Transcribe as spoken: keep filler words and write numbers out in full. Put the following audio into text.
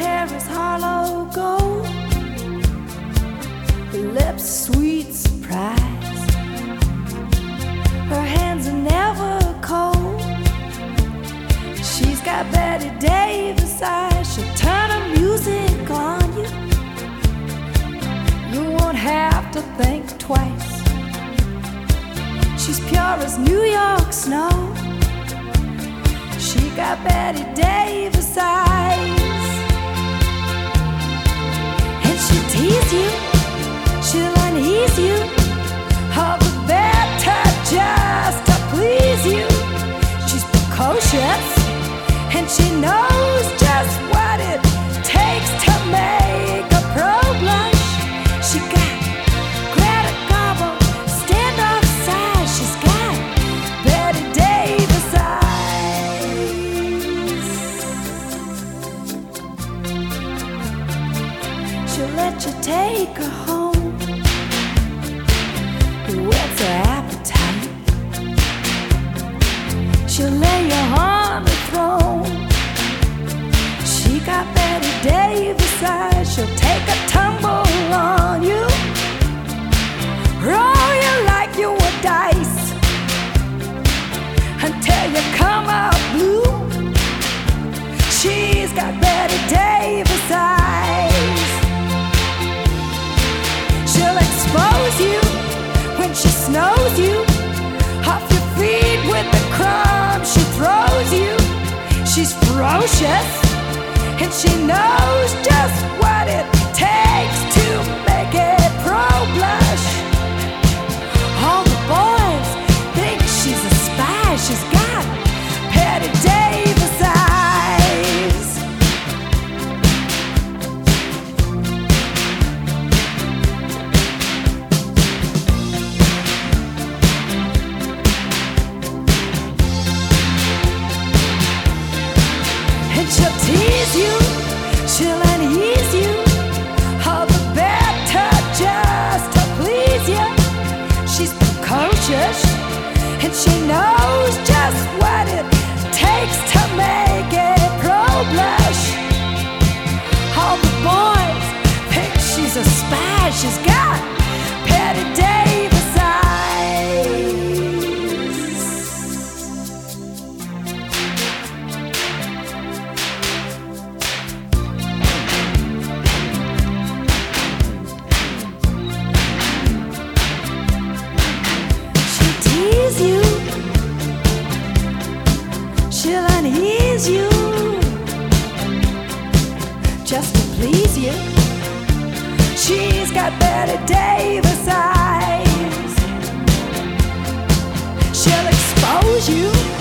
hair is hollow gold, her lips sweet surprise, her hands are never cold. She's got Betty Davis eyes, she'll turn her music on you. You won't have to think twice. She's pure as New York snow. She got Betty Davis eyes. And she'll tease you, she'll unease you, all the better just to please you. She's precocious, and she knows just what it takes to make a pro blush. She got Greta Garbo, standoff size. She's got Betty Davis eyes. She'll let you take her home, whets her appetite. She'll lay you on the throne. She got Betty Davis eyes. She'll take a tumble on you, roll you like you were dice, until you come out blue. She's got Betty Davis eyes. She'll expose you when she snows you, off your feet with the crumbs she throws you. She's ferocious, and she knows just what it takes to make a pro blush. All the boys think she's a spy. She's got Betty Davis eyes. And she'll tease you, she'll unease you, all the better just to please you. She's precocious, and she knows just what it takes to make a pro blush. All the boys think she's a spy. She's got Betty Davis eyes. You, she'll unease you, just to please you. She's got Betty Davis eyes. She'll expose you